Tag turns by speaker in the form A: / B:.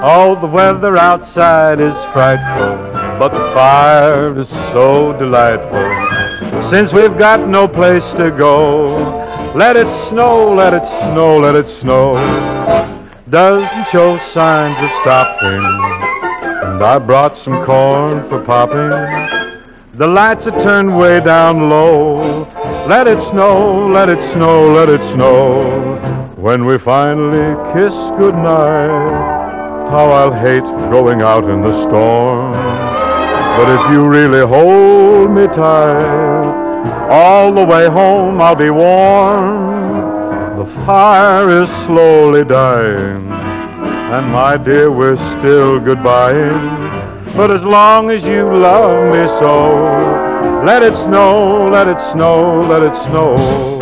A: Oh, the weather outside is frightful, but the fire is so delightful. Since we've got no place to go, let it snow, let it snow, let it snow. Doesn't show signs of stopping, and I brought some corn for popping. The lights are turned way down low. Let it snow, let it snow, let it snow. When we finally kiss goodnight, how I'll hate going out in the storm. But if you really hold me tight, all the way home I'll be warm. The fire is slowly dying, and my dear, we're still goodbying. But as long as you love me so, let it snow, let it snow, let it snow.